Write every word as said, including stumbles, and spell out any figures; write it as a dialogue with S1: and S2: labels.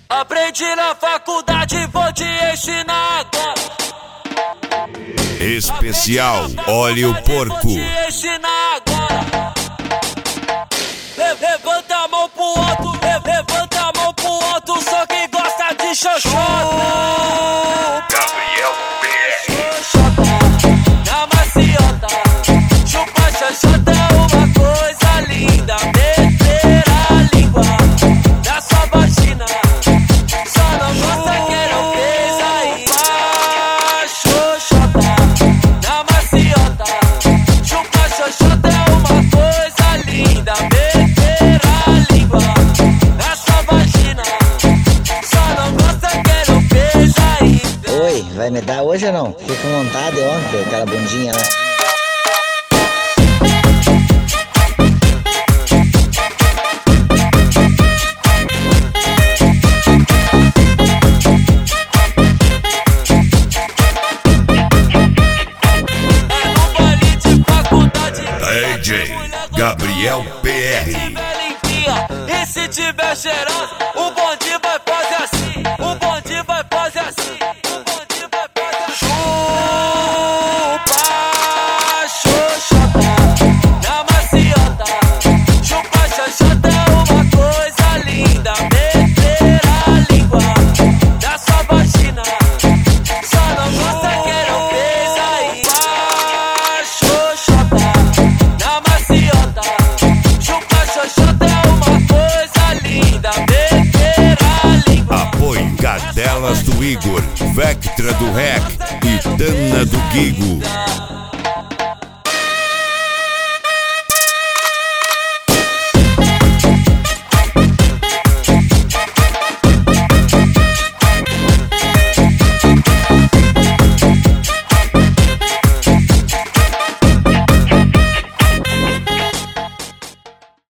S1: Aprendi na faculdade, vou te ensinar agora.
S2: Especial Óleo Porco.
S1: Vou te ensinar agora. Le- Levanta a mão pro alto, le- levanta a mão pro alto, só quem gosta de xoxota.
S2: Gabriel P R.
S1: Xoxota, na maciota. Chupa xoxota é uma coisa linda. Meter a língua na sua vagina. Só não gosta quem não fez aí. Xoxota, na maciota. Chupa xoxota é uma coisa linda. Meter a língua na sua vagina. Só não gosta quem não fez aí.
S3: Oi, vai me dar hoje ou não? Fiquei com vontade ontem, aquela bundinha lá.
S1: É no baile de faculdade.
S2: D J Gabriel P R.
S1: Limpinha, e se tiver cheirosa, o bonde vai fazer assim. O bonde vai fazer assim. O bonde vai fazer assim. Chupa, xoxota, na maciota. Chupa, xoxota é uma coisa linda. Meter a língua na sua vagina. Só não gosta quem não fez aí. Xoxota, na maciota. Chupa xoxota é uma coisa linda. Meter a língua.
S2: Apoio Cadelas do Igor, Vectra do Rec e Tana do Guigo.